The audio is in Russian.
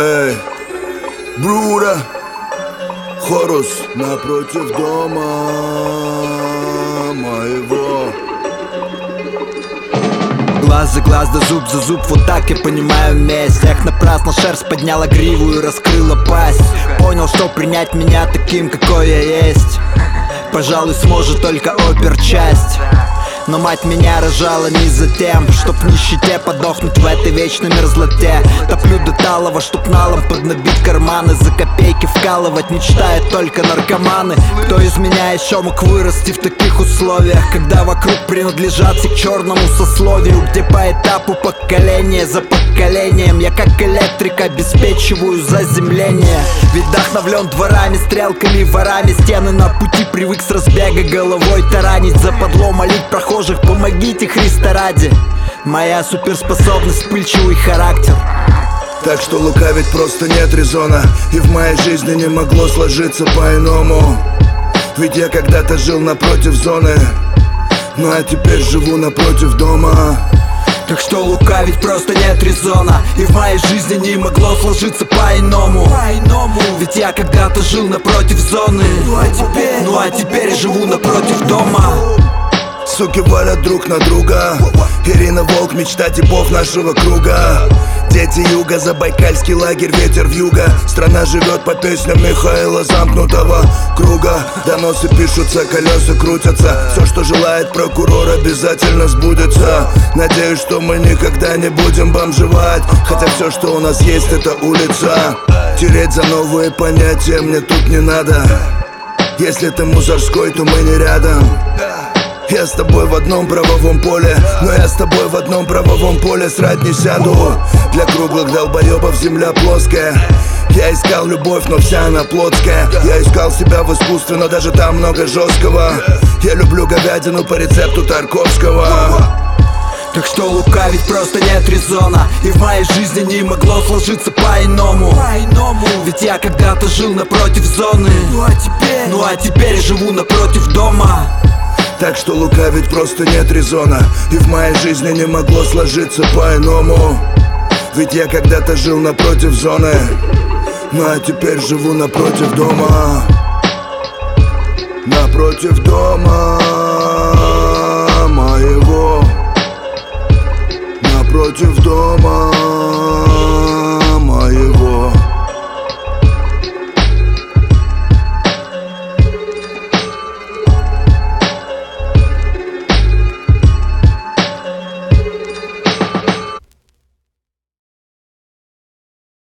Эй, Бруда, Хорус напротив дома моего. Глаз за глаз, да зуб за зуб, вот так я понимаю месть. Эх, напрасно шерсть подняла гриву и раскрыла пасть. Понял, что принять меня таким, какой я есть, пожалуй, сможет только оперчасть. Но мать меня рожала не за тем, чтоб в нищете подохнуть в этой вечной мерзлоте. Топлю до талого, чтоб налом поднабить карманы, за копейки вкалывать мечтают только наркоманы. Кто из меня еще мог вырасти в таких условиях, когда вокруг принадлежат все к черному сословию, где по этапу поколение за поколением я как электрик обеспечиваю заземление. Ведь вдохновлен дворами, стрелками, ворами, стены на пути привык с разбега головой таранить, западло молить прохожих, помогите Христа ради. Моя суперспособность, вспыльчивый характер. Так что лукавить просто нет резона, и в моей жизни не могло сложиться по-иному. Ведь я когда-то жил напротив зоны, ну а теперь живу напротив дома. Так что лукавить просто нет резона, и в моей жизни не могло сложиться по-иному. Ведь я когда-то жил напротив зоны, ну а теперь живу напротив дома. Суки валят друг на друга, Ирина Волк, мечта типов нашего круга. Дети юга, забайкальский лагерь, ветер вьюга. Страна живет по песням Михаила замкнутого круга. Доносы пишутся, колеса крутятся. Все, что желает прокурор, обязательно сбудется. Надеюсь, что мы никогда не будем бомжевать, хотя все, что у нас есть, это улица. Тереть за новые понятия мне тут не надо. Если ты мусорской, то мы не рядом. Я с тобой в одном правовом поле, но я с тобой в одном правовом поле срать не сяду. Для круглых долбоебов земля плоская. Я искал любовь, но вся она плотская. Я искал себя в искусстве, но даже там много жесткого. Я люблю говядину по рецепту Тарковского. Так что лукавить просто нет резона, и в моей жизни не могло сложиться по-иному. Ведь я когда-то жил напротив зоны, ну а теперь живу напротив дома. Так что лукавить просто нет резона, и в моей жизни не могло сложиться по-иному. Ведь я когда-то жил напротив зоны, ну а теперь живу напротив дома. Напротив дома моего. Напротив дома